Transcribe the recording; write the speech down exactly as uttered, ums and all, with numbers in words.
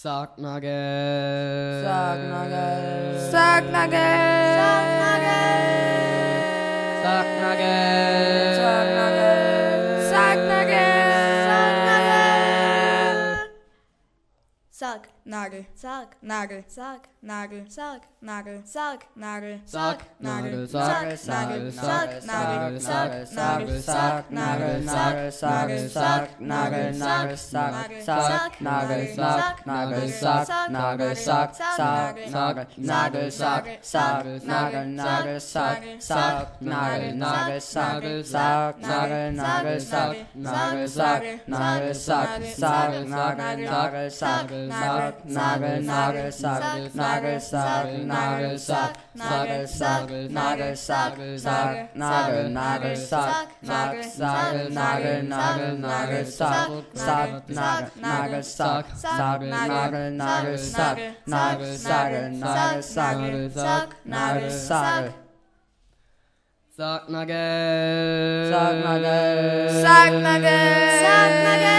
Sargnagel. Sargnagel. Sargnagel. Sargnagel. Sargnagel. Sargnagel. Sargnagel. Sarg. Nagel. Sarg. Nagel. Sarg. Nagel. Sarg. Nagel. Sarg. Nagel. Sarg. Nagel. Sarg. Sarg. Sarg. Nagel. Sarg. Sarg. Sarg. Nagel. Sarg. Sarg. Sarg. Nagel. Sarg. Sarg. Sarg. Nagel. Sarg. Nagel. Sarg. Sarg. Nagel. Sarg. Sarg. Nagel. Nagel. Sarg. Sarg. Nagel. Nagel. Sarg. Sarg. Nagel. Nagel. Sarg. Sarg. Nagel. Nagel. Sarg. Nagel. Sarg. Nagel. Sarg. Sarg. Nagel. Nagel. Sarg. Sarg. Nagel. Nagel. Sarg. Nagel. Sarg. Nagel. Sarg. Nagel. Sarg. Nagel. Sarg. Sarg. Nagel. Nagel. Sarg. Sarg. Sarg. Nagel. Nagel. Nagel. Sarg. Sarg. Nagel. Nagel. Sarg. Sarg. Nagel. Nagel. Sarg. Nagel. Sarg. Nagel. Sarg. Sarg. Nagel. Sarg. Sargnagel. Sargnagel. Sargnagel. Sargnagel.